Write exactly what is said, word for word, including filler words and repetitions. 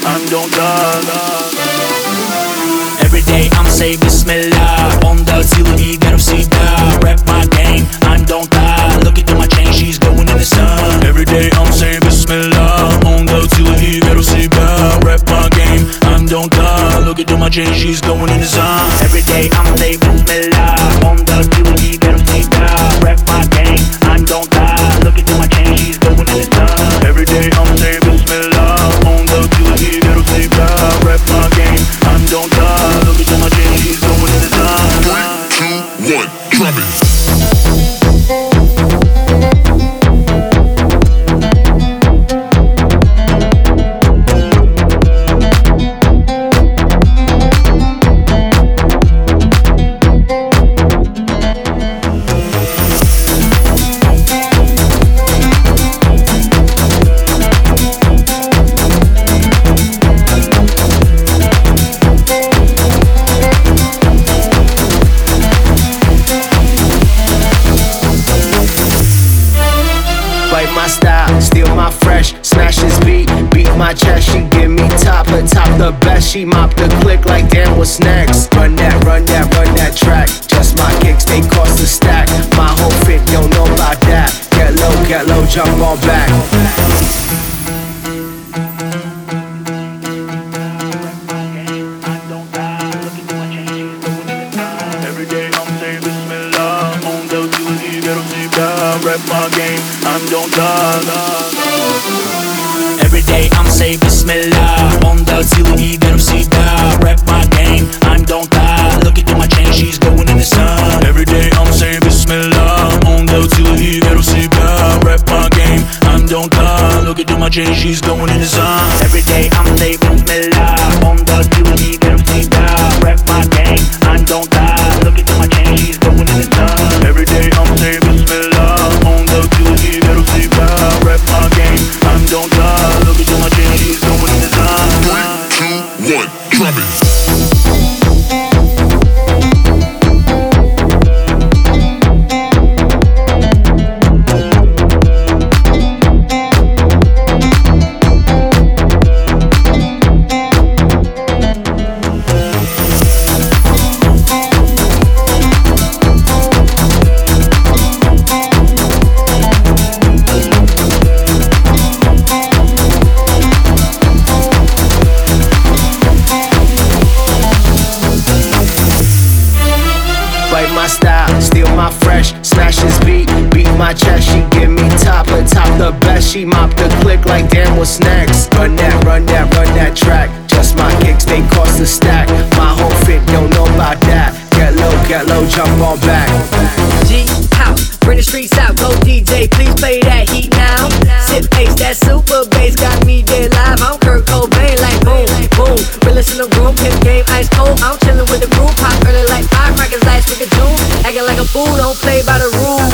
I'm don't die. Every day I'm say Bismillah. On the ceiling, get всегда. Rap my game, I'm don't die. Look into my chain, she's going in the sun. Every day I'm say Bismillah. On the ceiling, get всегда. Rap my game, I'm don't die. Look into my chain, she's going in the sun. Every day I'm say Bismillah. On the ceiling, get всегда. Rap my game, I'm don't die. Look into my chain, she's going in the sun. Every day I'm say Bismillah. On the ceiling, get всегда. Rap my game, I'm don't die. Look into my chain, she's going in the sun. Three, two, one, drop it. My style, steal my fresh, smash his beat, beat my chest, she give me top, her top the best, she mop the click like damn what's next, run that, run that, run that track, just my kicks, they cost a stack, my whole fit, don't know about that, get low, get low, jump on back. Rap my game, I'm don't die. Every day I'm say Bismillah. On the ceiling, get всегда. Rap my game, I'm don't die. Look into my chain, she's going in the sun. Every day I'm say Bismillah. On the ceiling, get всегда. Rap my game, I'm don't die. Look into my chain, she's going in the sun. Every day I'm say Bismillah. On the ceiling, get всегда. Rap my game, I'm don't die. Look into my chain, she's going in the sun. Every day I'm say Bismillah. On the ceiling, get всегда. Rap my game, I'm don't die. Look into my chain, she's going in the sun. Three, two, one, drop it. My style, steal my fresh, smash his beat, beat my chest, she give me top, her top the best, she mop the click like damn what's next, run that, run that, run that track, just my kicks, they cost a stack, my whole fit, don't know about that, get low, get low, jump on back. G-House, bring the streets out, go D J, please play that heat now, sit bass, that super bass, got me dead live, I'm Kurt Cobain, like boom, boom, realest in the room, pimp game, ice cold, I'm chillin' with the group, pop early like firecrackers, lights, we can June, acting like a fool, don't play by the rules.